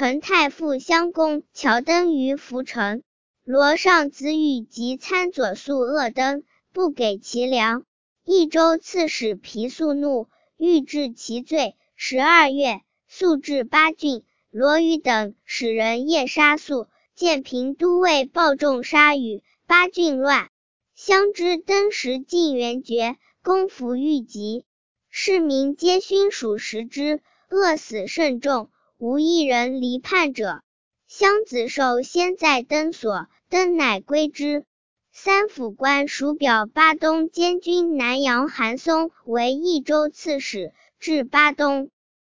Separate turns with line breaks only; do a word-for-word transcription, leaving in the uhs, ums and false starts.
陈太傅襄公乔登于涪城，罗尚子羽及参佐宿恶登，不给其粮。益州刺史皮素怒，欲治其罪。十二月，肃治八郡。罗羽等使人夜杀宿，建平都尉暴众杀羽，八郡乱。襄之登时晋元绝，攻服愈急，市民皆勋属食之，饿死甚众，无一人离叛者。襄子寿先在登所，登乃归之。三府官属表巴东监军南阳韩松为益州刺史，至巴东。